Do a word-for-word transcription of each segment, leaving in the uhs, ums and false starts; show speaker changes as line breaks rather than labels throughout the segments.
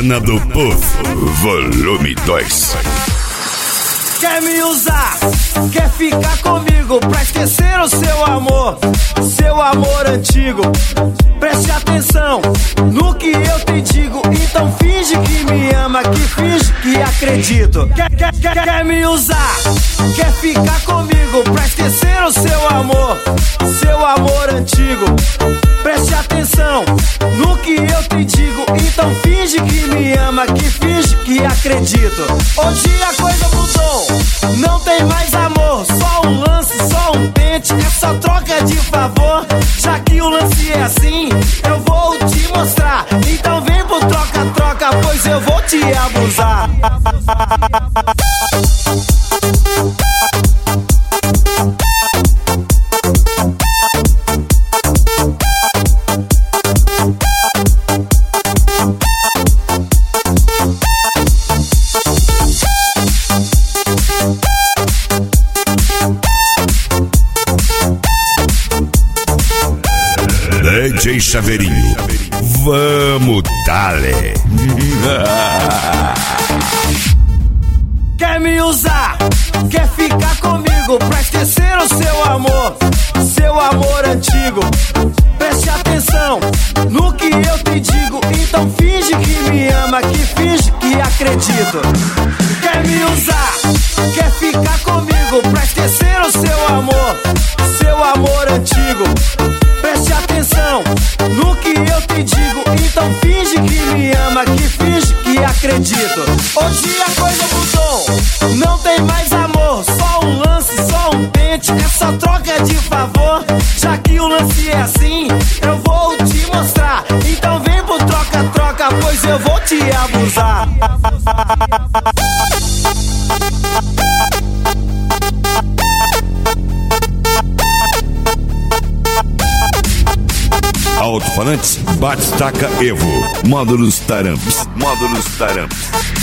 Zona do Povo, volume dois.
Quer me usar, quer ficar comigo pra esquecer o seu amor, seu amor antigo. Preste atenção no que eu te digo, então finge que me ama, que finge que acredito. Quer, quer, quer, quer me usar, quer ficar comigo pra esquecer o seu amor, seu amor antigo. Preste atenção no que eu te digo, então finge que me ama, que finge que acredito. Hoje a coisa mudou, não tem mais amor, só um lance, só um pente, é só troca de favor. Já que o lance é assim, eu vou te mostrar, então vem pro troca-troca, pois eu vou te abusar.
D J Chaveirinho, vamos dale.
Quer me usar, quer ficar comigo pra esquecer o seu amor, seu amor antigo. Preste atenção no que eu te digo, então finge que me ama, que finge que acredito. Quer me usar, quer ficar comigo pra esquecer o seu amor, seu amor antigo. Preste atenção no que eu te digo, então finge que me ama, que finge que acredito. Hoje a coisa mudou, não tem mais amor, só um lance, só um pente, é só troca de favor. Já que o lance é assim, eu vou te mostrar, então vem pro troca-troca, pois eu vou te abusar.
Alto-falantes, bate-taca Evo, módulos Taramps, módulos Taramps.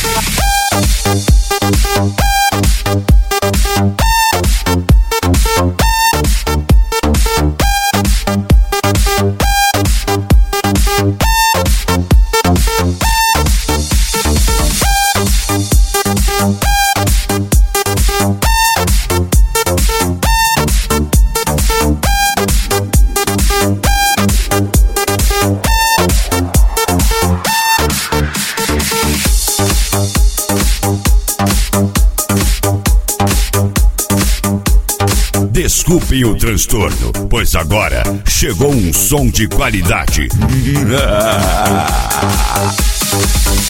Desculpem o transtorno, pois agora chegou um som de qualidade.